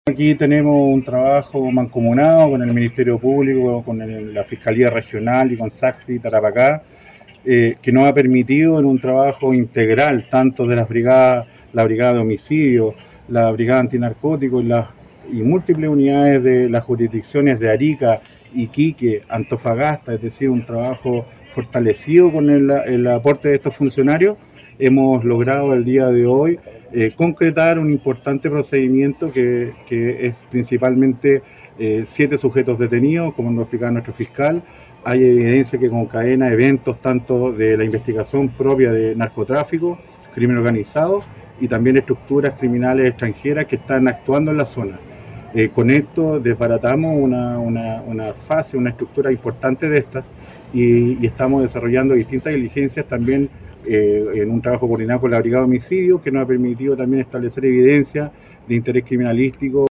Aquí tenemos un trabajo mancomunado con el Ministerio Público, con la Fiscalía Regional y con SACFI Tarapacá, que nos ha permitido en un trabajo integral, tanto de las brigadas, la Brigada de Homicidio, la Brigada Antinarcóticos y múltiples unidades de las jurisdicciones de Arica, Iquique, Antofagasta, es decir, un trabajo fortalecido con el aporte de estos funcionarios. Hemos logrado el día de hoy concretar un importante procedimiento que es principalmente 7 sujetos detenidos, como nos explicaba nuestro fiscal. Hay evidencia que concadena eventos tanto de la investigación propia de narcotráfico, crimen organizado y también estructuras criminales extranjeras que están actuando en la zona. Con esto desbaratamos una fase, una estructura importante de estas y estamos desarrollando distintas diligencias también en un trabajo coordinado con la Brigada de Homicidio que nos ha permitido también establecer evidencia de interés criminalístico.